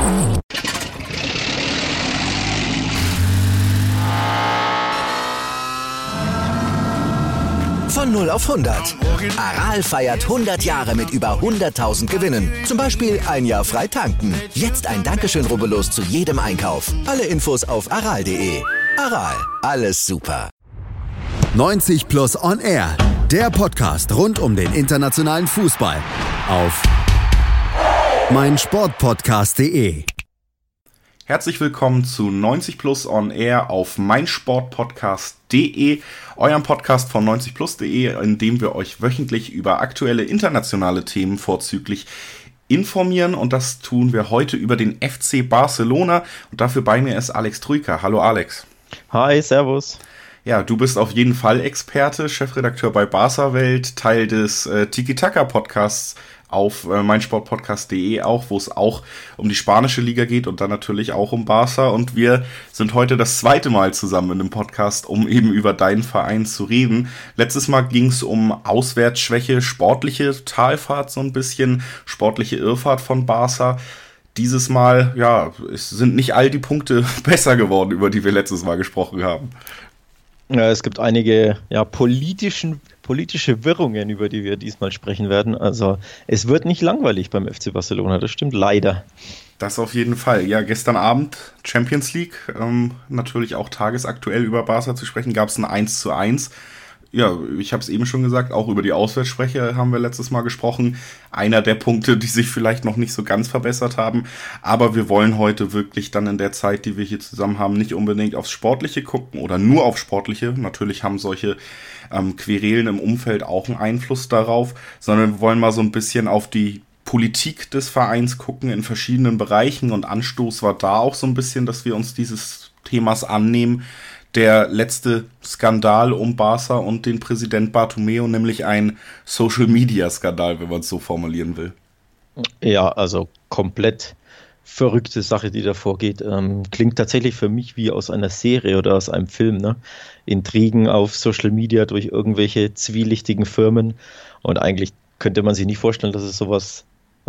Von 0 auf 100. Aral feiert 100 Jahre mit über 100.000 Gewinnen. Zum Beispiel ein Jahr frei tanken. Jetzt ein Dankeschön, rubbellos zu jedem Einkauf. Alle Infos auf aral.de. Aral, alles super. 90 Plus On Air. Der Podcast rund um den internationalen Fußball. Auf meinsportpodcast.de. Herzlich willkommen zu 90 Plus On Air auf meinsportpodcast.de, eurem Podcast von 90plus.de, in dem wir euch wöchentlich über aktuelle internationale Themen vorzüglich informieren. Und das tun wir heute über den FC Barcelona. Und dafür bei mir ist Alex Troika. Hallo Alex. Hi, servus. Ja, du bist auf jeden Fall Experte, Chefredakteur bei Barca Welt, Teil des Tiki-Taka-Podcasts auf meinsportpodcast.de auch, wo es auch um die spanische Liga geht und dann natürlich auch um Barca. Und wir sind heute das zweite Mal zusammen in dem Podcast, um eben über deinen Verein zu reden. Letztes Mal ging es um Auswärtsschwäche, sportliche Talfahrt so ein bisschen, sportliche Irrfahrt von Barca. Dieses Mal, ja, es sind nicht all die Punkte besser geworden, über die wir letztes Mal gesprochen haben. Ja, es gibt einige politische Wirrungen, über die wir diesmal sprechen werden. Also es wird nicht langweilig beim FC Barcelona, das stimmt leider. Das auf jeden Fall. Ja, gestern Abend Champions League, natürlich auch tagesaktuell über Barca zu sprechen, gab es ein 1:1. Ja, ich habe es eben schon gesagt, auch über die Auswärtsschwäche haben wir letztes Mal gesprochen. Einer der Punkte, die sich vielleicht noch nicht so ganz verbessert haben. Aber wir wollen heute wirklich dann in der Zeit, die wir hier zusammen haben, nicht unbedingt aufs Sportliche gucken oder nur auf Sportliche. Natürlich haben solche Querelen im Umfeld auch einen Einfluss darauf, sondern wir wollen mal so ein bisschen auf die Politik des Vereins gucken in verschiedenen Bereichen. Und Anstoß war da auch so ein bisschen, dass wir uns dieses Themas annehmen. Der letzte Skandal um Barca und den Präsident Bartomeu, nämlich ein Social-Media-Skandal, wenn man es so formulieren will. Ja, also komplett verrückte Sache, die da vorgeht. Klingt tatsächlich für mich wie aus einer Serie oder aus einem Film, ne? Intrigen auf Social Media durch irgendwelche zwielichtigen Firmen. Und eigentlich könnte man sich nicht vorstellen, dass es sowas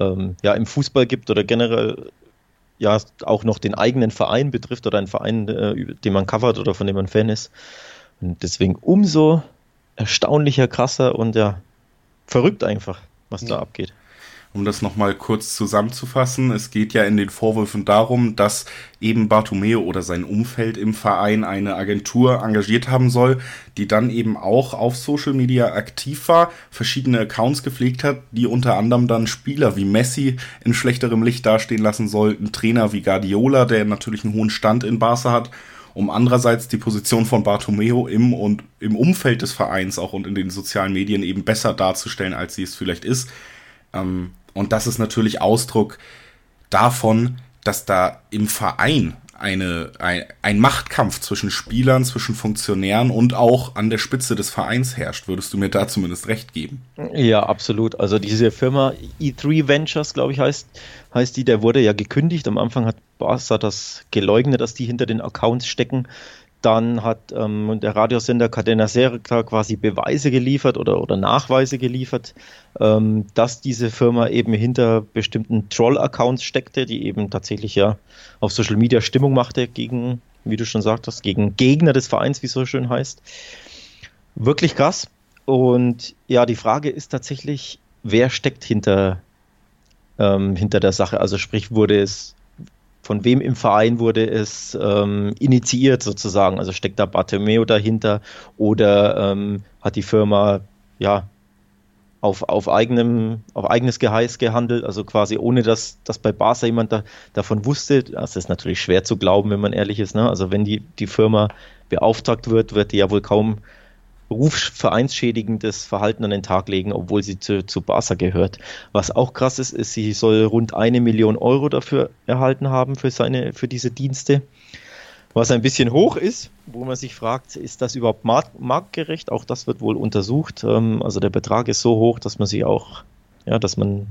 im Fußball gibt oder generell ja auch noch den eigenen Verein betrifft oder einen Verein, den man covert oder von dem man Fan ist. Und deswegen umso erstaunlicher, krasser und ja, verrückt einfach, was da abgeht. Um das nochmal kurz zusammenzufassen, es geht ja in den Vorwürfen darum, dass eben Bartomeu oder sein Umfeld im Verein eine Agentur engagiert haben soll, die dann eben auch auf Social Media aktiv war, verschiedene Accounts gepflegt hat, die unter anderem dann Spieler wie Messi in schlechterem Licht dastehen lassen sollten, Trainer wie Guardiola, der natürlich einen hohen Stand in Barca hat, um andererseits die Position von Bartomeu im Umfeld des Vereins auch und in den sozialen Medien eben besser darzustellen, als sie es vielleicht ist. Und das ist natürlich Ausdruck davon, dass da im Verein ein Machtkampf zwischen Spielern, zwischen Funktionären und auch an der Spitze des Vereins herrscht. Würdest du mir da zumindest recht geben? Ja, absolut. Also diese Firma E3 Ventures, glaube ich, heißt die, der wurde ja gekündigt. Am Anfang hat Barca das geleugnet, dass die hinter den Accounts stecken. Dann hat der Radiosender Cadena Ser quasi Beweise geliefert oder Nachweise geliefert, dass diese Firma eben hinter bestimmten Troll-Accounts steckte, die eben tatsächlich ja auf Social Media Stimmung machte gegen, wie du schon sagtest, gegen Gegner des Vereins, wie es so schön heißt. Wirklich krass. Und ja, die Frage ist tatsächlich, wer steckt hinter der Sache? Also sprich, von wem im Verein wurde es initiiert sozusagen? Also steckt da Bartomeu dahinter oder hat die Firma ja auf eigenes Geheiß gehandelt, also quasi ohne, dass bei Barca jemand davon wusste? Das ist natürlich schwer zu glauben, wenn man ehrlich ist, ne? Also wenn die Firma beauftragt wird die ja wohl kaum rufvereinsschädigendes Verhalten an den Tag legen, obwohl sie zu Barca gehört. Was auch krass ist, sie soll rund 1 Million Euro dafür erhalten haben für diese Dienste. Was ein bisschen hoch ist, wo man sich fragt, ist das überhaupt marktgerecht? Auch das wird wohl untersucht. Also der Betrag ist so hoch, dass man sich auch, ja, dass man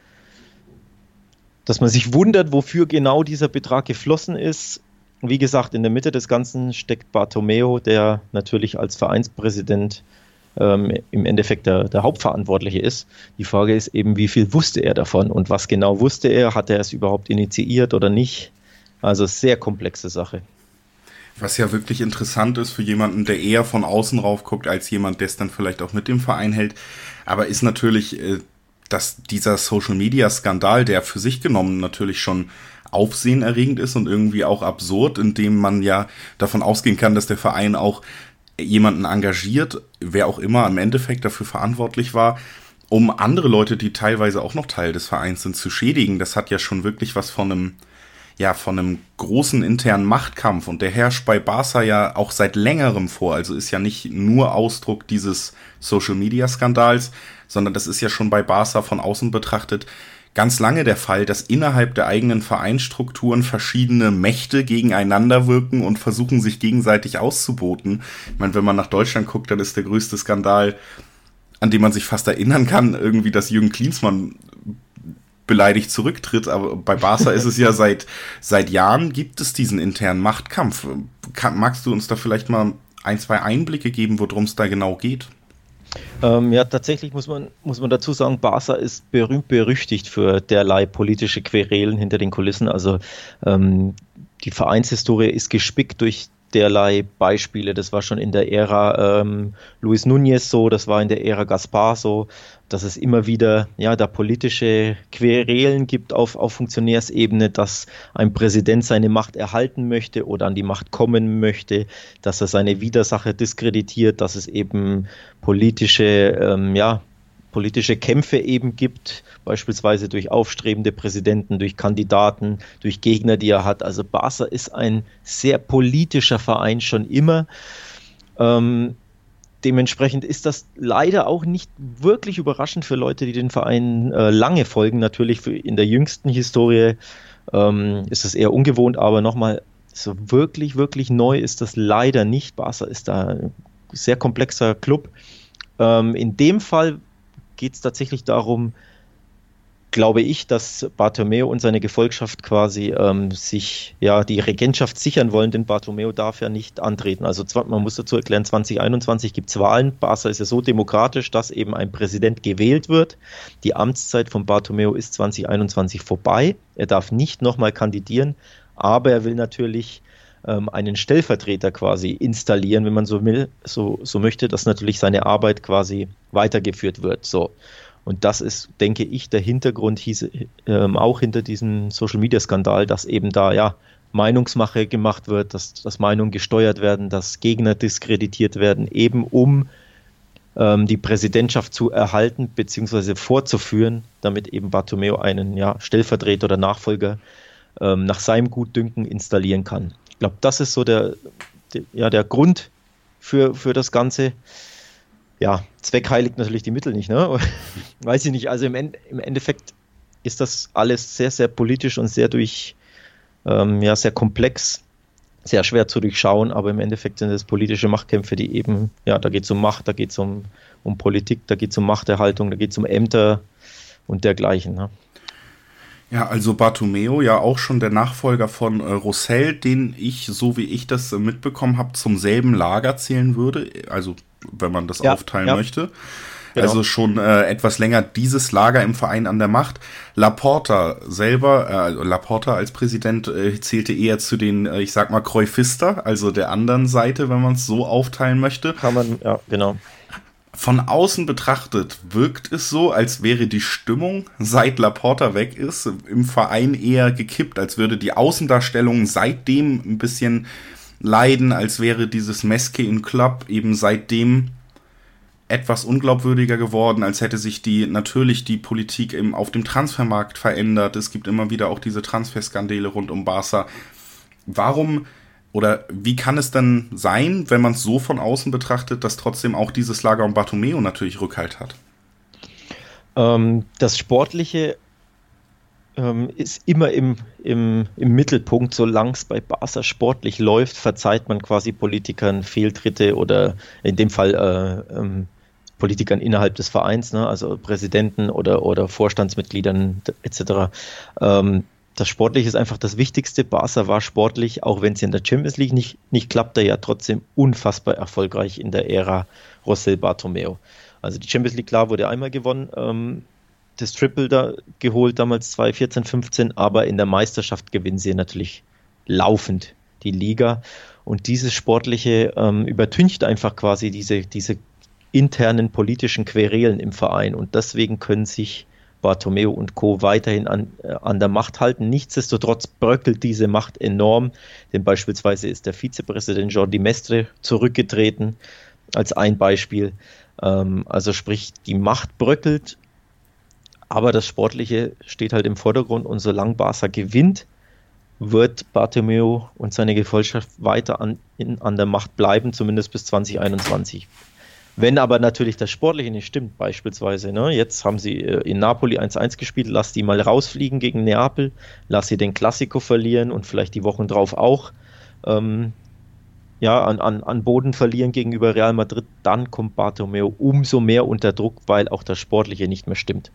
sich wundert, wofür genau dieser Betrag geflossen ist. Wie gesagt, in der Mitte des Ganzen steckt Bartomeu, der natürlich als Vereinspräsident im Endeffekt der Hauptverantwortliche ist. Die Frage ist eben, wie viel wusste er davon und was genau wusste er? Hat er es überhaupt initiiert oder nicht? Also sehr komplexe Sache. Was ja wirklich interessant ist für jemanden, der eher von außen rauf guckt, als jemand, der es dann vielleicht auch mit dem Verein hält. Aber ist natürlich, dass dieser Social-Media-Skandal, der für sich genommen natürlich schon aufsehenerregend ist und irgendwie auch absurd, indem man ja davon ausgehen kann, dass der Verein auch jemanden engagiert, wer auch immer im Endeffekt dafür verantwortlich war, um andere Leute, die teilweise auch noch Teil des Vereins sind, zu schädigen. Das hat ja schon wirklich was von einem großen internen Machtkampf, und der herrscht bei Barca ja auch seit längerem vor. Also ist ja nicht nur Ausdruck dieses Social-Media-Skandals, sondern das ist ja schon bei Barca von außen betrachtet ganz lange der Fall, dass innerhalb der eigenen Vereinsstrukturen verschiedene Mächte gegeneinander wirken und versuchen, sich gegenseitig auszuboten. Ich meine, wenn man nach Deutschland guckt, dann ist der größte Skandal, an den man sich fast erinnern kann, irgendwie, dass Jürgen Klinsmann beleidigt zurücktritt. Aber bei Barca ist es ja seit Jahren gibt es diesen internen Machtkampf. Magst du uns da vielleicht mal 1, 2 Einblicke geben, worum es da genau geht? Ja, tatsächlich muss man dazu sagen, Barca ist berühmt-berüchtigt für derlei politische Querelen hinter den Kulissen. Also die Vereinshistorie ist gespickt durch derlei Beispiele. Das war schon in der Ära Luis Núñez so, das war in der Ära Gaspar so, dass es immer wieder da politische Querelen gibt auf Funktionärsebene, dass ein Präsident seine Macht erhalten möchte oder an die Macht kommen möchte, dass er seine Widersacher diskreditiert, dass es eben politische Kämpfe eben gibt, beispielsweise durch aufstrebende Präsidenten, durch Kandidaten, durch Gegner, die er hat. Also Barca ist ein sehr politischer Verein schon immer. Dementsprechend ist das leider auch nicht wirklich überraschend für Leute, die den Verein lange folgen. Natürlich in der jüngsten Historie ist es eher ungewohnt, aber nochmal, so wirklich, wirklich neu ist das leider nicht. Barca ist da ein sehr komplexer Club. In dem Fall geht es tatsächlich darum, glaube ich, dass Bartomeu und seine Gefolgschaft quasi sich die Regentschaft sichern wollen, denn Bartomeu darf ja nicht antreten. Also man muss dazu erklären, 2021 gibt es Wahlen. Barca ist ja so demokratisch, dass eben ein Präsident gewählt wird. Die Amtszeit von Bartomeu ist 2021 vorbei. Er darf nicht nochmal kandidieren, aber er will natürlich einen Stellvertreter quasi installieren, wenn man so will, so möchte, dass natürlich seine Arbeit quasi weitergeführt wird. So. Und das ist, denke ich, der Hintergrund auch hinter diesem Social-Media-Skandal, dass eben da Meinungsmache gemacht wird, dass Meinungen gesteuert werden, dass Gegner diskreditiert werden, eben um die Präsidentschaft zu erhalten bzw. vorzuführen, damit eben Bartomeu einen Stellvertreter oder Nachfolger nach seinem Gutdünken installieren kann. Ich glaube, das ist so der Grund für das Ganze. Ja, Zweck heiligt natürlich die Mittel nicht, ne? Weiß ich nicht. Also im Endeffekt ist das alles sehr, sehr politisch und sehr sehr komplex, sehr schwer zu durchschauen, aber im Endeffekt sind es politische Machtkämpfe, die eben, da geht es um Macht, da geht es um Politik, da geht es um Machterhaltung, da geht es um Ämter und dergleichen, ne? Ja, also Bartomeu, ja auch schon der Nachfolger von Rosell, den ich, so wie ich das mitbekommen habe, zum selben Lager zählen würde, also wenn man das aufteilen möchte. Genau. Also schon etwas länger dieses Lager im Verein an der Macht. Laporta selber, Laporta als Präsident zählte eher zu den, ich sag mal, Cruyffista, also der anderen Seite, wenn man es so aufteilen möchte. Kann man, ja, genau. Von außen betrachtet wirkt es so, als wäre die Stimmung, seit Laporta weg ist, im Verein eher gekippt, als würde die Außendarstellung seitdem ein bisschen leiden, als wäre dieses Mesque in Club eben seitdem etwas unglaubwürdiger geworden, als hätte sich die Politik auf dem Transfermarkt verändert. Es gibt immer wieder auch diese Transferskandale rund um Barca. Warum oder wie kann es denn sein, wenn man es so von außen betrachtet, dass trotzdem auch dieses Lager um Bartomeu natürlich Rückhalt hat? Das Sportliche ist immer im Mittelpunkt. Solange es bei Barca sportlich läuft, verzeiht man quasi Politikern Fehltritte oder in dem Fall Politikern innerhalb des Vereins, ne? Also Präsidenten oder Vorstandsmitgliedern etc. das Sportliche ist einfach das Wichtigste. Barca war sportlich, auch wenn es in der Champions League nicht klappte, ja trotzdem unfassbar erfolgreich in der Ära José Bartomeu. Also die Champions League, klar, wurde einmal gewonnen, das Triple da geholt, damals 2014, 15, aber in der Meisterschaft gewinnen sie natürlich laufend die Liga. Und dieses Sportliche übertüncht einfach quasi diese internen politischen Querelen im Verein. Und deswegen können sich Bartomeu und Co. weiterhin an der Macht halten. Nichtsdestotrotz bröckelt diese Macht enorm, denn beispielsweise ist der Vizepräsident Jordi Mestre zurückgetreten, als ein Beispiel. Also sprich, die Macht bröckelt, aber das Sportliche steht halt im Vordergrund und solange Barca gewinnt, wird Bartomeu und seine Gefolgschaft weiter an der Macht bleiben, zumindest bis 2021. Wenn aber natürlich das Sportliche nicht stimmt, beispielsweise, ne, jetzt haben sie in Napoli 1-1 gespielt, lass die mal rausfliegen gegen Neapel, lass sie den Classico verlieren und vielleicht die Wochen drauf auch an Boden verlieren gegenüber Real Madrid, dann kommt Bartomeu umso mehr unter Druck, weil auch das Sportliche nicht mehr stimmt.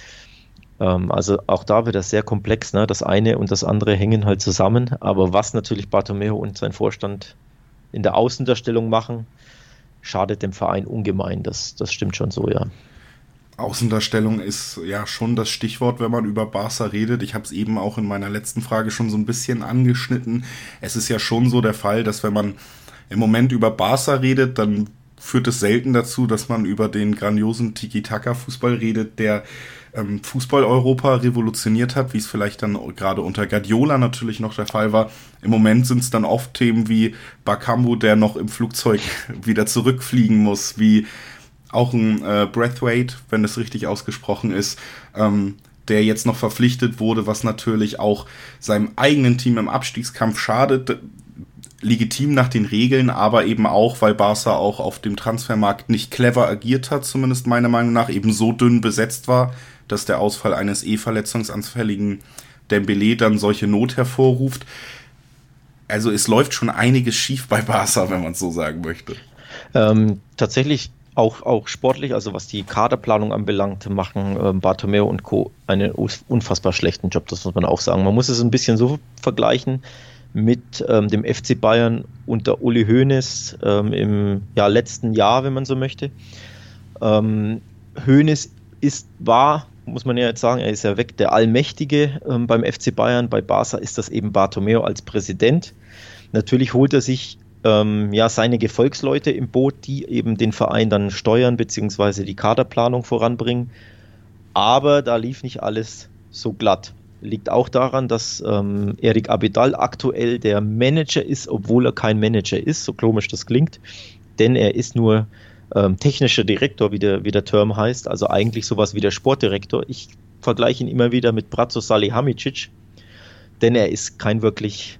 Also auch da wird das sehr komplex, ne? Das eine und das andere hängen halt zusammen, aber was natürlich Bartomeu und sein Vorstand in der Außendarstellung machen, schadet dem Verein ungemein, das stimmt schon so, ja. Außendarstellung ist ja schon das Stichwort, wenn man über Barca redet. Ich habe es eben auch in meiner letzten Frage schon so ein bisschen angeschnitten. Es ist ja schon so der Fall, dass wenn man im Moment über Barca redet, dann führt es selten dazu, dass man über den grandiosen Tiki-Taka-Fußball redet, der Fußball-Europa revolutioniert hat, wie es vielleicht dann gerade unter Guardiola natürlich noch der Fall war. Im Moment sind es dann oft Themen wie Bakambu, der noch im Flugzeug wieder zurückfliegen muss, wie auch ein Braithwaite, wenn das richtig ausgesprochen ist, der jetzt noch verpflichtet wurde, was natürlich auch seinem eigenen Team im Abstiegskampf schadet. Legitim nach den Regeln, aber eben auch, weil Barca auch auf dem Transfermarkt nicht clever agiert hat, zumindest meiner Meinung nach, eben so dünn besetzt war, dass der Ausfall eines verletzungsanfälligen Dembélé dann solche Not hervorruft. Also es läuft schon einiges schief bei Barca, wenn man es so sagen möchte. Tatsächlich auch sportlich, also was die Kaderplanung anbelangt, machen Bartomeu und Co. einen unfassbar schlechten Job, das muss man auch sagen. Man muss es ein bisschen so vergleichen mit dem FC Bayern unter Uli Hoeneß im letzten Jahr, wenn man so möchte. Hoeneß war, muss man ja jetzt sagen, er ist ja weg, der Allmächtige beim FC Bayern. Bei Barca ist das eben Bartomeu als Präsident. Natürlich holt er sich seine Gefolgsleute im Boot, die eben den Verein dann steuern bzw. die Kaderplanung voranbringen. Aber da lief nicht alles so glatt. Liegt auch daran, dass Eric Abidal aktuell der Manager ist, obwohl er kein Manager ist, so komisch das klingt, denn er ist nur technischer Direktor, wie der Term heißt, also eigentlich sowas wie der Sportdirektor. Ich vergleiche ihn immer wieder mit Bratzo Salihamidzic, denn er ist kein wirklich,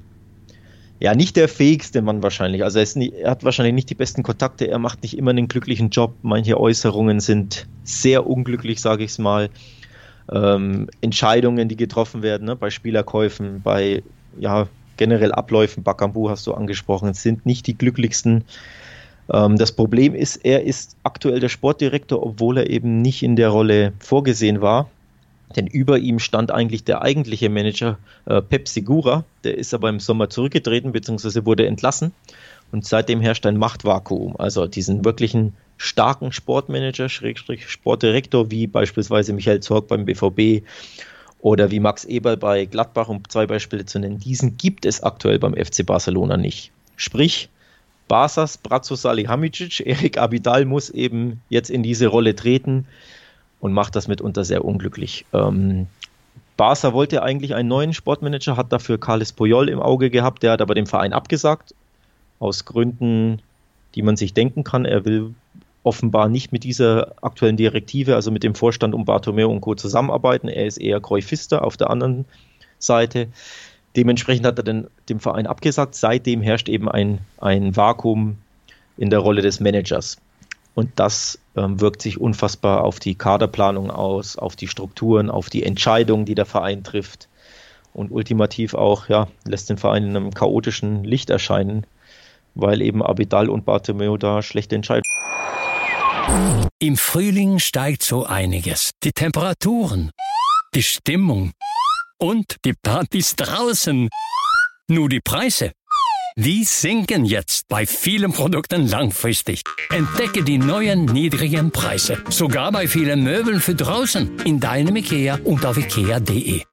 nicht der fähigste Mann wahrscheinlich, also er hat wahrscheinlich nicht die besten Kontakte, er macht nicht immer einen glücklichen Job, manche Äußerungen sind sehr unglücklich, sage ich es mal. Entscheidungen, die getroffen werden, ne, bei Spielerkäufen, bei generell Abläufen, Bakambu hast du angesprochen, sind nicht die glücklichsten. Das Problem ist, er ist aktuell der Sportdirektor, obwohl er eben nicht in der Rolle vorgesehen war, denn über ihm stand eigentlich der eigentliche Manager Pep Segura, der ist aber im Sommer zurückgetreten bzw. wurde entlassen und seitdem herrscht ein Machtvakuum, also diesen wirklichen starken Sportmanager, Sportdirektor, wie beispielsweise Michael Zorc beim BVB oder wie Max Eberl bei Gladbach, um 2 Beispiele zu nennen, diesen gibt es aktuell beim FC Barcelona nicht. Sprich, Barças Bratzo Salihamidzic, Eric Abidal muss eben jetzt in diese Rolle treten und macht das mitunter sehr unglücklich. Barca wollte eigentlich einen neuen Sportmanager, hat dafür Carles Puyol im Auge gehabt, der hat aber dem Verein abgesagt, aus Gründen, die man sich denken kann. Er will offenbar nicht mit dieser aktuellen Direktive, also mit dem Vorstand um Bartomeu und Co. zusammenarbeiten. Er ist eher Cruyffista auf der anderen Seite. Dementsprechend hat er dem Verein abgesagt. Seitdem herrscht eben ein Vakuum in der Rolle des Managers. Und das wirkt sich unfassbar auf die Kaderplanung aus, auf die Strukturen, auf die Entscheidungen, die der Verein trifft. Und ultimativ auch, lässt den Verein in einem chaotischen Licht erscheinen, weil eben Abidal und Bartomeu da schlechte Entscheidungen. Im Frühling steigt so einiges. Die Temperaturen, die Stimmung Und die Partys draußen. Nur die Preise, die sinken jetzt bei vielen Produkten langfristig. Entdecke die neuen niedrigen Preise. Sogar bei vielen Möbeln für draußen. In deinem IKEA und auf ikea.de.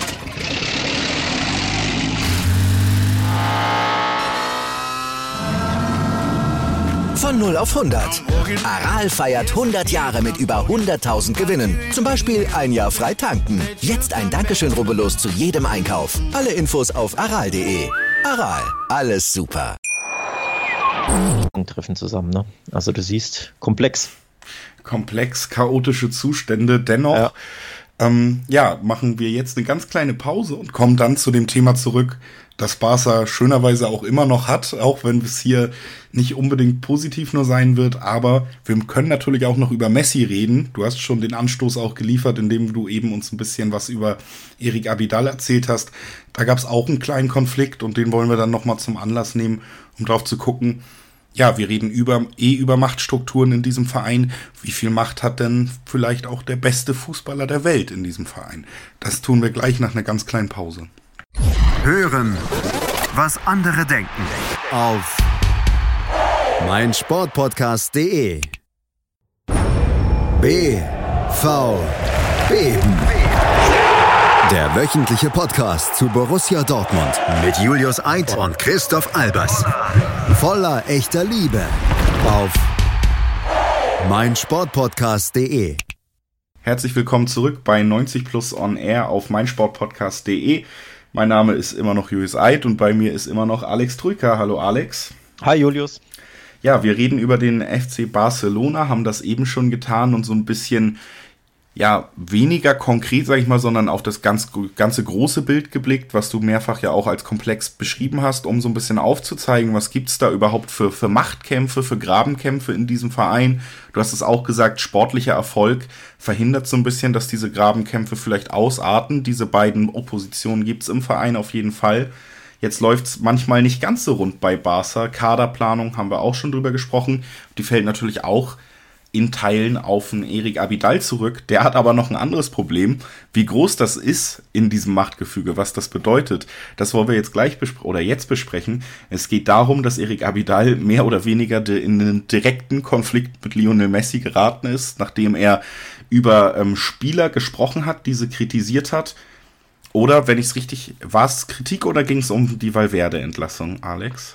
Von 0 auf 100. Aral feiert 100 Jahre mit über 100.000 Gewinnen. Zum Beispiel ein Jahr frei tanken. Jetzt ein Dankeschön, rubbellos zu jedem Einkauf. Alle Infos auf aral.de. Aral, alles super. Treffen zusammen, ne? Also du siehst, komplex, chaotische Zustände. Dennoch, machen wir jetzt eine ganz kleine Pause und kommen dann zu dem Thema zurück, das Barca schönerweise auch immer noch hat, auch wenn es hier nicht unbedingt positiv nur sein wird, aber wir können natürlich auch noch über Messi reden. Du hast schon den Anstoß auch geliefert, indem du eben uns ein bisschen was über Eric Abidal erzählt hast. Da gab es auch einen kleinen Konflikt und den wollen wir dann nochmal zum Anlass nehmen, um drauf zu gucken. Ja, wir reden über Machtstrukturen in diesem Verein. Wie viel Macht hat denn vielleicht auch der beste Fußballer der Welt in diesem Verein? Das tun wir gleich nach einer ganz kleinen Pause. Hören, was andere denken. Auf meinsportpodcast.de. BVB. Der wöchentliche Podcast zu Borussia Dortmund mit Julius Eid und Christoph Albers. Voller echter Liebe auf meinsportpodcast.de. Herzlich willkommen zurück bei 90 Plus On Air auf meinsportpodcast.de. Mein Name ist immer noch Julius Eid und bei mir ist immer noch Alex Trüker. Hallo Alex. Hi Julius. Ja, wir reden über den FC Barcelona, haben das eben schon getan und so ein bisschen, weniger konkret, sag ich mal, sondern auf das ganze große Bild geblickt, was du mehrfach ja auch als komplex beschrieben hast, um so ein bisschen aufzuzeigen, was gibt's da überhaupt für Machtkämpfe, für Grabenkämpfe in diesem Verein. Du hast es auch gesagt, sportlicher Erfolg verhindert so ein bisschen, dass diese Grabenkämpfe vielleicht ausarten. Diese beiden Oppositionen gibt's im Verein auf jeden Fall. Jetzt läuft's manchmal nicht ganz so rund bei Barca. Kaderplanung haben wir auch schon drüber gesprochen. Die fällt natürlich auch in Teilen auf einen Eric Abidal zurück. Der hat aber noch ein anderes Problem. Wie groß das ist in diesem Machtgefüge, was das bedeutet, das wollen wir jetzt jetzt besprechen. Es geht darum, dass Eric Abidal mehr oder weniger in einen direkten Konflikt mit Lionel Messi geraten ist, nachdem er über Spieler gesprochen hat, diese kritisiert hat. Oder, wenn ich es richtig, war es Kritik oder ging es um die Valverde-Entlassung, Alex?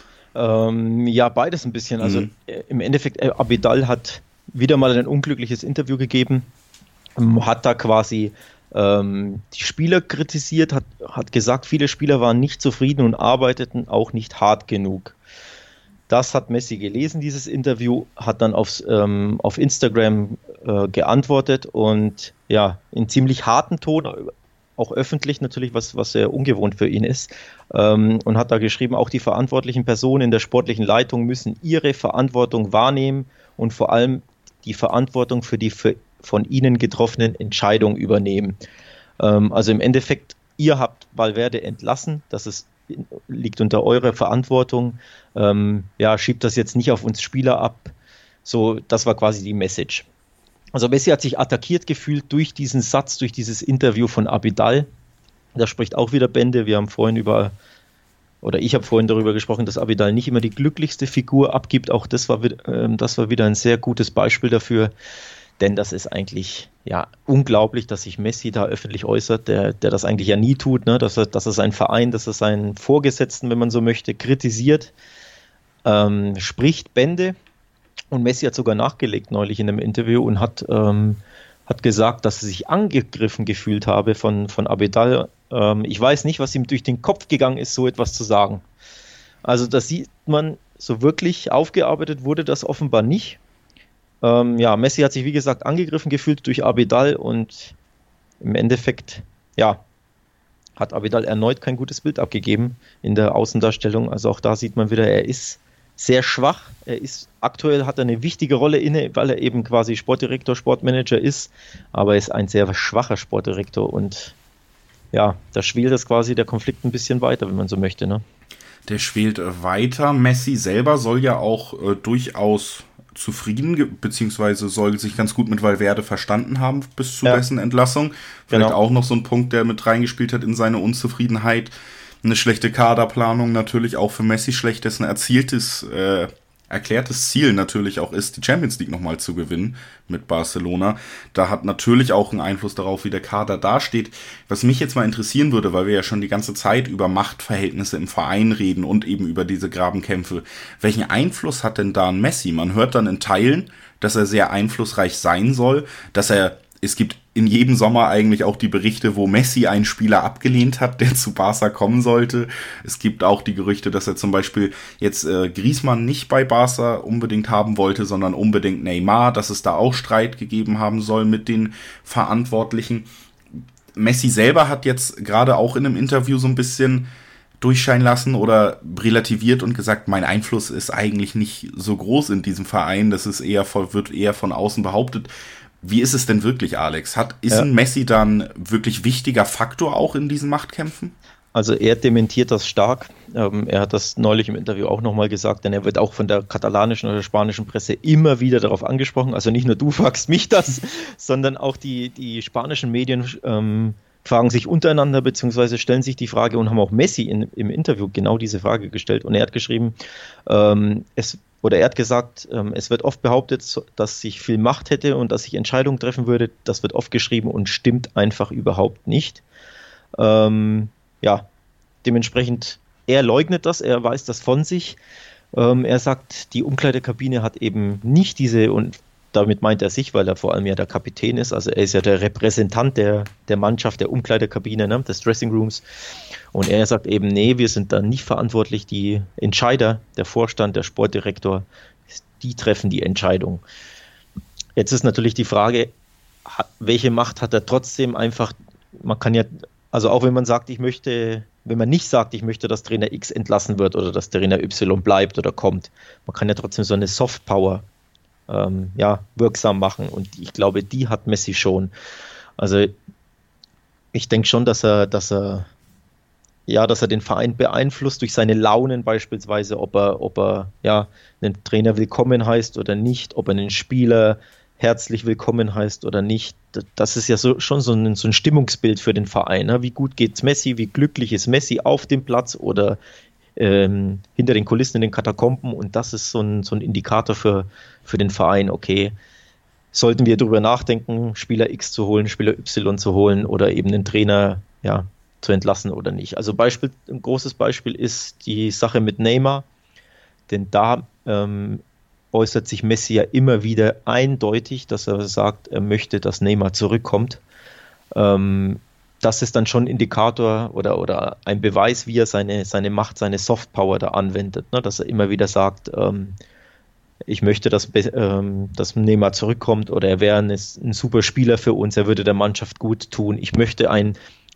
Beides ein bisschen. Also im Endeffekt, Abidal hat wieder mal ein unglückliches Interview gegeben, hat da quasi die Spieler kritisiert, hat gesagt, viele Spieler waren nicht zufrieden und arbeiteten auch nicht hart genug. Das hat Messi gelesen, dieses Interview, hat dann auf Instagram geantwortet und in ziemlich harten Ton, auch öffentlich natürlich, was sehr ungewohnt für ihn ist, und hat da geschrieben, auch die verantwortlichen Personen in der sportlichen Leitung müssen ihre Verantwortung wahrnehmen und vor allem die Verantwortung für die von ihnen getroffenen Entscheidungen übernehmen. Also im Endeffekt, ihr habt Valverde entlassen, liegt unter eurer Verantwortung, schiebt das jetzt nicht auf uns Spieler ab. So, das war quasi die Message. Also Messi hat sich attackiert gefühlt durch diesen Satz, durch dieses Interview von Abidal. Das spricht auch wieder Bände. Ich habe vorhin darüber gesprochen, dass Abidal nicht immer die glücklichste Figur abgibt. Auch das war wieder ein sehr gutes Beispiel dafür. Denn das ist eigentlich unglaublich, dass sich Messi da öffentlich äußert, der das eigentlich ja nie tut, ne? Dass er seinen Verein, dass er seinen Vorgesetzten, wenn man so möchte, kritisiert, spricht Bände. Und Messi hat sogar nachgelegt neulich in einem Interview und hat gesagt, dass er sich angegriffen gefühlt habe von Abidal. Ich weiß nicht, was ihm durch den Kopf gegangen ist, so etwas zu sagen. Also da sieht man, so wirklich aufgearbeitet wurde das offenbar nicht. Messi hat sich, wie gesagt, angegriffen gefühlt durch Abidal und im Endeffekt, hat Abidal erneut kein gutes Bild abgegeben in der Außendarstellung. Also auch da sieht man wieder, er ist sehr schwach. Aktuell hat er eine wichtige Rolle inne, weil er eben quasi Sportdirektor, Sportmanager ist, aber er ist ein sehr schwacher Sportdirektor und da schwelt das quasi der Konflikt ein bisschen weiter, wenn man so möchte, ne? Der schwelt weiter. Messi selber soll ja auch durchaus zufrieden, beziehungsweise soll sich ganz gut mit Valverde verstanden haben bis zu dessen Entlassung. Vielleicht auch noch so ein Punkt, der mit reingespielt hat in seine Unzufriedenheit. Eine schlechte Kaderplanung natürlich auch für Messi schlecht, dessen erklärtes Ziel natürlich auch ist, die Champions League nochmal zu gewinnen mit Barcelona. Da hat natürlich auch einen Einfluss darauf, wie der Kader dasteht. Was mich jetzt mal interessieren würde, weil wir ja schon die ganze Zeit über Machtverhältnisse im Verein reden und eben über diese Grabenkämpfe. Welchen Einfluss hat denn da ein Messi? Man hört dann in Teilen, dass er sehr einflussreich sein soll, es gibt in jedem Sommer eigentlich auch die Berichte, wo Messi einen Spieler abgelehnt hat, der zu Barca kommen sollte. Es gibt auch die Gerüchte, dass er zum Beispiel jetzt Griezmann nicht bei Barca unbedingt haben wollte, sondern unbedingt Neymar, dass es da auch Streit gegeben haben soll mit den Verantwortlichen. Messi selber hat jetzt gerade auch in einem Interview so ein bisschen durchscheinen lassen oder relativiert und gesagt, mein Einfluss ist eigentlich nicht so groß in diesem Verein, das ist wird eher von außen behauptet. Wie ist es denn wirklich, Alex? Ist ein Messi dann wirklich wichtiger Faktor auch in diesen Machtkämpfen? Also er dementiert das stark. Er hat das neulich im Interview auch nochmal gesagt, denn er wird auch von der katalanischen oder spanischen Presse immer wieder darauf angesprochen. Also nicht nur du fragst mich das, sondern auch die spanischen Medien fragen sich untereinander, beziehungsweise stellen sich die Frage und haben auch Messi im Interview genau diese Frage gestellt. Und er hat geschrieben, er hat gesagt, es wird oft behauptet, dass ich viel Macht hätte und dass ich Entscheidungen treffen würde. Das wird oft geschrieben und stimmt einfach überhaupt nicht. Dementsprechend, er leugnet das, er weiß das von sich. Er sagt, die Umkleidekabine hat eben nicht diese, und damit meint er sich, weil er vor allem ja der Kapitän ist, also er ist ja der Repräsentant der Mannschaft, der Umkleidekabine, ne, des Dressing Rooms. Und er sagt eben, nee, wir sind da nicht verantwortlich, die Entscheider, der Vorstand, der Sportdirektor, die treffen die Entscheidung. Jetzt ist natürlich die Frage, welche Macht hat er trotzdem einfach, man kann ja, also auch wenn man sagt, wenn man nicht sagt, ich möchte, dass Trainer X entlassen wird oder dass Trainer Y bleibt oder kommt, man kann ja trotzdem so eine Softpower wirksam machen und ich glaube, die hat Messi schon. Also ich denke schon, dass er den Verein beeinflusst durch seine Launen beispielsweise, ob er einen Trainer willkommen heißt oder nicht, ob er einen Spieler herzlich willkommen heißt oder nicht. Das ist ja schon so ein Stimmungsbild für den Verein. Ne? Wie gut geht's Messi, wie glücklich ist Messi auf dem Platz oder hinter den Kulissen in den Katakomben, und das ist so ein Indikator für den Verein, okay, sollten wir darüber nachdenken, Spieler X zu holen, Spieler Y zu holen oder eben den Trainer zu entlassen oder nicht. Also ein großes Beispiel ist die Sache mit Neymar, denn da äußert sich Messi ja immer wieder eindeutig, dass er sagt, er möchte, dass Neymar zurückkommt. Das ist dann schon ein Indikator oder ein Beweis, wie er seine Macht, seine Softpower da anwendet, ne? Dass er immer wieder sagt, ich möchte, dass Neymar zurückkommt oder er wäre ein super Spieler für uns, er würde der Mannschaft gut tun. Ich möchte ein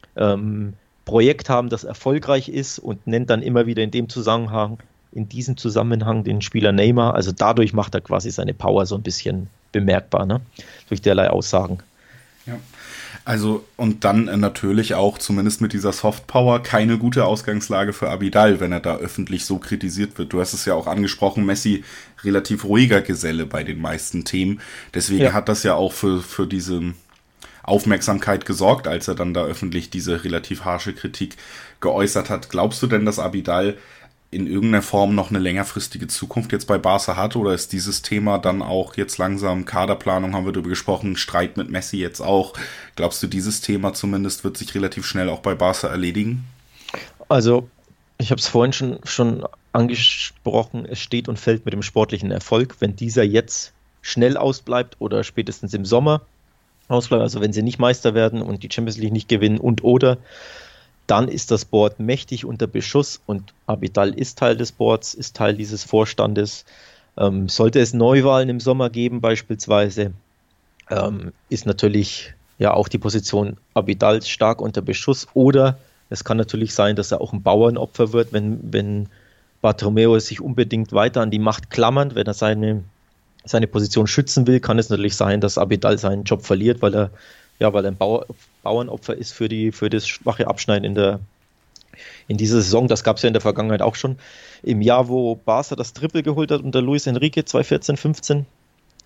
Projekt haben, das erfolgreich ist, und nennt dann immer wieder in diesem Zusammenhang den Spieler Neymar. Also dadurch macht er quasi seine Power so ein bisschen bemerkbar, ne? Durch derlei Aussagen. Ja. Also, und dann natürlich auch, zumindest mit dieser Softpower, keine gute Ausgangslage für Abidal, wenn er da öffentlich so kritisiert wird. Du hast es ja auch angesprochen, Messi relativ ruhiger Geselle bei den meisten Themen. Deswegen hat das ja auch für diese Aufmerksamkeit gesorgt, als er dann da öffentlich diese relativ harsche Kritik geäußert hat. Glaubst du denn, dass Abidal in irgendeiner Form noch eine längerfristige Zukunft jetzt bei Barca hat, oder ist dieses Thema dann auch jetzt langsam, Kaderplanung haben wir darüber gesprochen, Streit mit Messi jetzt auch, glaubst du, dieses Thema zumindest wird sich relativ schnell auch bei Barca erledigen? Also ich habe es vorhin schon angesprochen, es steht und fällt mit dem sportlichen Erfolg. Wenn dieser jetzt schnell ausbleibt oder spätestens im Sommer ausbleibt, also wenn sie nicht Meister werden und die Champions League nicht gewinnen oder dann ist das Board mächtig unter Beschuss, und Abidal ist Teil des Boards, ist Teil dieses Vorstandes. Sollte es Neuwahlen im Sommer geben beispielsweise, ist natürlich auch die Position Abidal stark unter Beschuss, oder es kann natürlich sein, dass er auch ein Bauernopfer wird, wenn Bartomeu sich unbedingt weiter an die Macht klammert, wenn er seine Position schützen will, kann es natürlich sein, dass Abidal seinen Job verliert, weil er ein Bauernopfer ist für das schwache Abschneiden in dieser Saison. Das gab es ja in der Vergangenheit auch schon. Im Jahr, wo Barca das Triple geholt hat unter Luis Enrique 2014-15,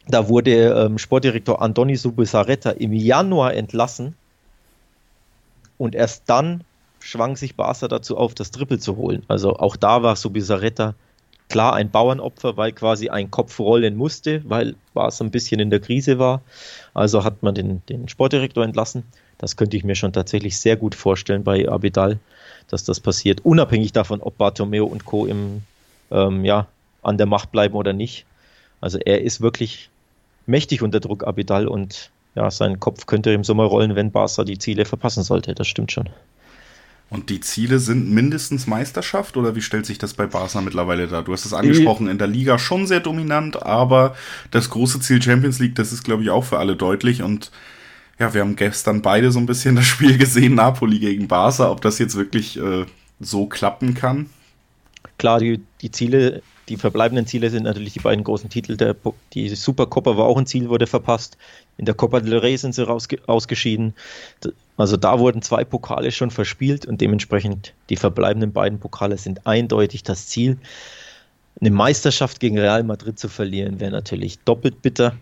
Da wurde Sportdirektor Andoni Zubizarreta im Januar entlassen und erst dann schwang sich Barca dazu auf, das Triple zu holen. Also auch da war Zubizarreta klar ein Bauernopfer, weil quasi ein Kopf rollen musste, weil Barca ein bisschen in der Krise war. Also hat man den Sportdirektor entlassen. Das könnte ich mir schon tatsächlich sehr gut vorstellen bei Abidal, dass das passiert, unabhängig davon, ob Bartomeu und Co. an der Macht bleiben oder nicht. Also er ist wirklich mächtig unter Druck, Abidal, und ja, sein Kopf könnte im Sommer rollen, wenn Barca die Ziele verpassen sollte. Das stimmt schon. Und die Ziele sind mindestens Meisterschaft, oder wie stellt sich das bei Barca mittlerweile dar? Du hast es angesprochen, in der Liga schon sehr dominant, aber das große Ziel Champions League, das ist, glaube ich, auch für alle deutlich. Und ja, wir haben gestern beide so ein bisschen das Spiel gesehen, Napoli gegen Barca, ob das jetzt wirklich so klappen kann. Klar, die Ziele, die verbleibenden Ziele sind natürlich die beiden großen Titel. Die Supercoppa war auch ein Ziel, wurde verpasst. In der Copa del Rey sind sie ausgeschieden. Also da wurden 2 Pokale schon verspielt und dementsprechend die verbleibenden beiden Pokale sind eindeutig das Ziel. Eine Meisterschaft gegen Real Madrid zu verlieren, wäre natürlich doppelt bitter.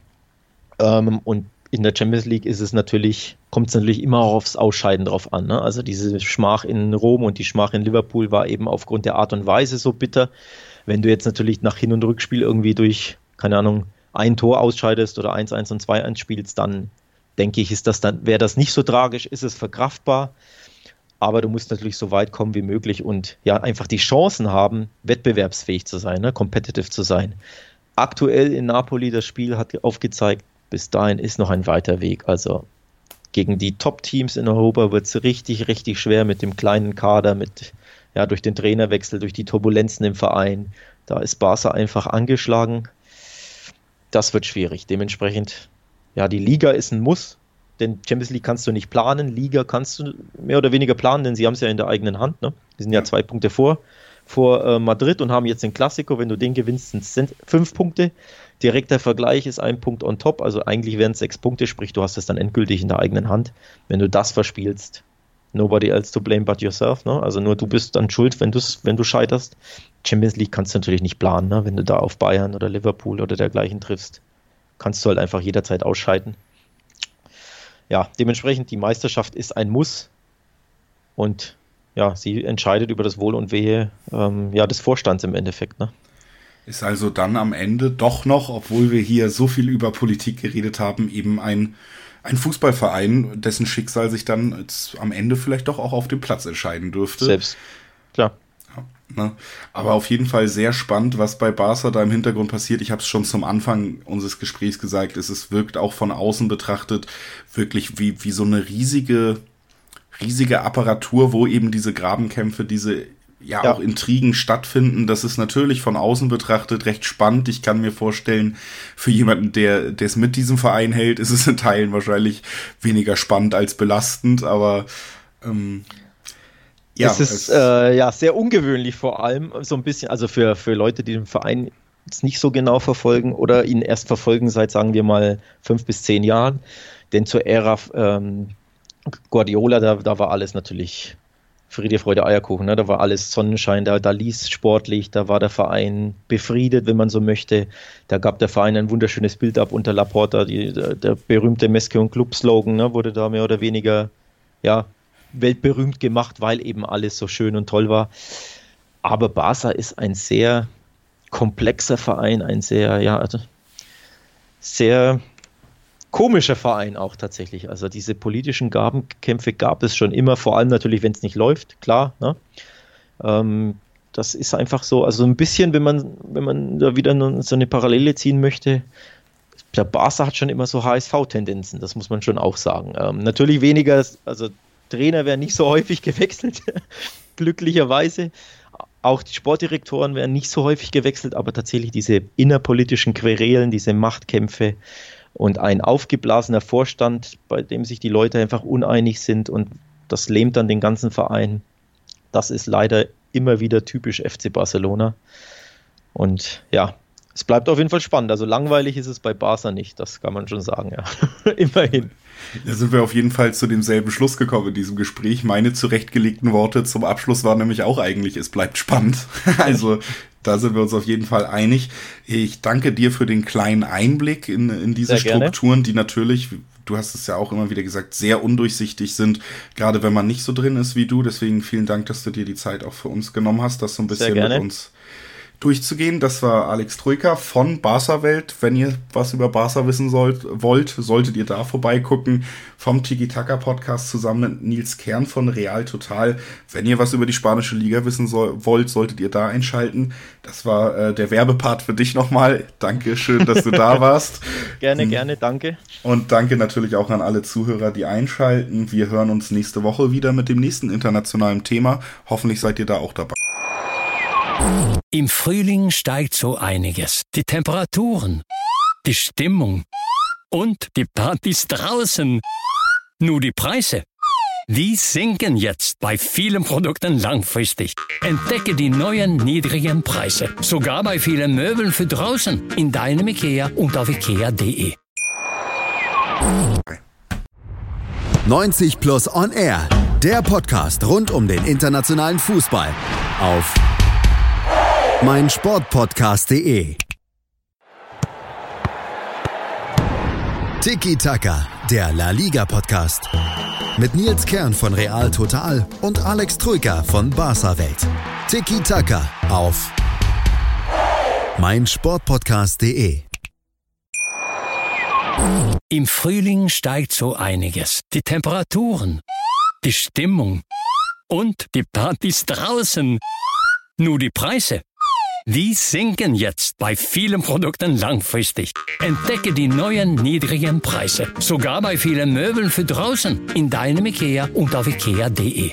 Und in der Champions League kommt es natürlich immer auch aufs Ausscheiden drauf an. Ne? Also diese Schmach in Rom und die Schmach in Liverpool war eben aufgrund der Art und Weise so bitter. Wenn du jetzt natürlich nach Hin- und Rückspiel irgendwie durch, keine Ahnung, ein Tor ausscheidest oder 1-1 und 2-1 spielst, dann denke ich, wäre das nicht so tragisch, ist es verkraftbar. Aber du musst natürlich so weit kommen wie möglich und ja, einfach die Chancen haben, wettbewerbsfähig zu sein, ne? Competitive zu sein. Aktuell in Napoli, das Spiel hat aufgezeigt, bis dahin ist noch ein weiter Weg. Also gegen die Top-Teams in Europa wird es richtig, richtig schwer mit dem kleinen Kader, durch den Trainerwechsel, durch die Turbulenzen im Verein. Da ist Barca einfach angeschlagen. Das wird schwierig. Dementsprechend, ja, die Liga ist ein Muss, denn Champions League kannst du nicht planen. Liga kannst du mehr oder weniger planen, denn sie haben es ja in der eigenen Hand. Ne? Die sind ja 2 Punkte vor Madrid und haben jetzt den Clasico. Wenn du den gewinnst, sind es 5 Punkte. Direkter Vergleich ist 1 Punkt on top. Also eigentlich wären es 6 Punkte, sprich du hast es dann endgültig in der eigenen Hand. Wenn du das verspielst, nobody else to blame but yourself. Ne? Also nur du bist dann schuld, wenn du scheiterst. Champions League kannst du natürlich nicht planen. Ne? Wenn du da auf Bayern oder Liverpool oder dergleichen triffst, kannst du halt einfach jederzeit ausscheiden. Ja, dementsprechend die Meisterschaft ist ein Muss und ja, sie entscheidet über das Wohl und Wehe des Vorstands im Endeffekt. Ne? Ist also dann am Ende doch noch, obwohl wir hier so viel über Politik geredet haben, eben ein Fußballverein, dessen Schicksal sich dann jetzt am Ende vielleicht doch auch auf dem Platz entscheiden dürfte. Selbst, klar. Ja, ne? Aber auf jeden Fall sehr spannend, was bei Barca da im Hintergrund passiert. Ich habe es schon zum Anfang unseres Gesprächs gesagt, es wirkt auch von außen betrachtet wirklich wie so eine riesige Apparatur, wo eben diese Grabenkämpfe, auch Intrigen stattfinden. Das ist natürlich von außen betrachtet recht spannend. Ich kann mir vorstellen, für jemanden, der es mit diesem Verein hält, ist es in Teilen wahrscheinlich weniger spannend als belastend, aber es ist sehr ungewöhnlich, vor allem so ein bisschen, also für Leute, die den Verein jetzt nicht so genau verfolgen oder ihn erst verfolgen seit, sagen wir mal, 5 bis 10 Jahren, denn zur Ära Guardiola, da war alles natürlich Friede, Freude, Eierkuchen, ne? Da war alles Sonnenschein, da lief sportlich, da war der Verein befriedet, wenn man so möchte. Da gab der Verein ein wunderschönes Bild ab unter Laporta, der berühmte Mesque und Club-Slogan, ne? Wurde da mehr oder weniger weltberühmt gemacht, weil eben alles so schön und toll war. Aber Barca ist ein sehr komplexer Verein, ein sehr komischer Verein auch tatsächlich. Also diese politischen Grabenkämpfe gab es schon immer, vor allem natürlich, wenn es nicht läuft, klar. Ne? Das ist einfach so, also ein bisschen, wenn man da wieder so eine Parallele ziehen möchte, der Barca hat schon immer so HSV-Tendenzen, das muss man schon auch sagen. Natürlich weniger, also Trainer werden nicht so häufig gewechselt, glücklicherweise. Auch die Sportdirektoren werden nicht so häufig gewechselt, aber tatsächlich diese innerpolitischen Querelen, diese Machtkämpfe und ein aufgeblasener Vorstand, bei dem sich die Leute einfach uneinig sind und das lähmt dann den ganzen Verein. Das ist leider immer wieder typisch FC Barcelona. Und ja, es bleibt auf jeden Fall spannend. Also langweilig ist es bei Barca nicht, das kann man schon sagen, ja. Immerhin. Da sind wir auf jeden Fall zu demselben Schluss gekommen in diesem Gespräch. Meine zurechtgelegten Worte zum Abschluss waren nämlich auch eigentlich, es bleibt spannend. Also da sind wir uns auf jeden Fall einig. Ich danke dir für den kleinen Einblick in diese Strukturen, die natürlich, du hast es ja auch immer wieder gesagt, sehr undurchsichtig sind, gerade wenn man nicht so drin ist wie du. Deswegen vielen Dank, dass du dir die Zeit auch für uns genommen hast, das so ein bisschen mit uns durchzugehen. Das war Alex Troika von Barca Welt. Wenn ihr was über Barca wissen wollt, solltet ihr da vorbeigucken. Vom Tiki-Taka Podcast zusammen mit Nils Kern von Real Total. Wenn ihr was über die spanische Liga wissen wollt, solltet ihr da einschalten. Das war der Werbepart für dich nochmal. Danke, schön, dass du da warst. Gerne, danke. Und danke natürlich auch an alle Zuhörer, die einschalten. Wir hören uns nächste Woche wieder mit dem nächsten internationalen Thema. Hoffentlich seid ihr da auch dabei. Im Frühling steigt so einiges. Die Temperaturen, die Stimmung und die Partys draußen. Nur die Preise, die sinken jetzt bei vielen Produkten langfristig. Entdecke die neuen niedrigen Preise. Sogar bei vielen Möbeln für draußen. In deinem IKEA und auf ikea.de. 90 Plus On Air. Der Podcast rund um den internationalen Fußball. Auf meinsportpodcast.de. Tiki-Taka, der La Liga Podcast. Mit Nils Kern von Real Total und Alex Troika von Barca Welt. Tiki-Taka auf meinsportpodcast.de. Im Frühling steigt so einiges. Die Temperaturen, die Stimmung und die Partys draußen. Nur die Preise, die sinken jetzt bei vielen Produkten langfristig. Entdecke die neuen niedrigen Preise. Sogar bei vielen Möbeln für draußen. In deinem IKEA und auf ikea.de.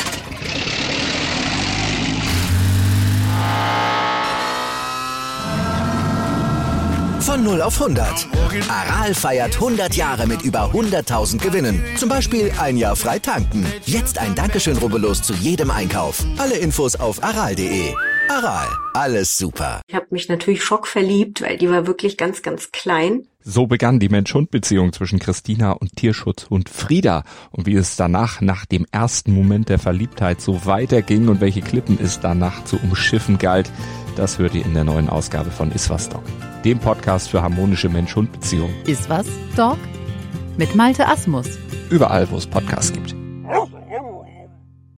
Von 0 auf 100. Aral feiert 100 Jahre mit über 100.000 Gewinnen. Zum Beispiel ein Jahr frei tanken. Jetzt ein Dankeschön, rubbellos zu jedem Einkauf. Alle Infos auf aral.de. Aral, alles super. Ich habe mich natürlich schockverliebt, weil die war wirklich ganz, ganz klein. So begann die Mensch-Hund-Beziehung zwischen Christina und Tierschutzhund Frieda. Und wie es danach, nach dem ersten Moment der Verliebtheit, so weiterging und welche Klippen es danach zu umschiffen galt, das hört ihr in der neuen Ausgabe von Iswas Dog, dem Podcast für harmonische Mensch-Hund-Beziehungen. Iswas Dog? Mit Malte Asmus. Überall, wo es Podcasts gibt.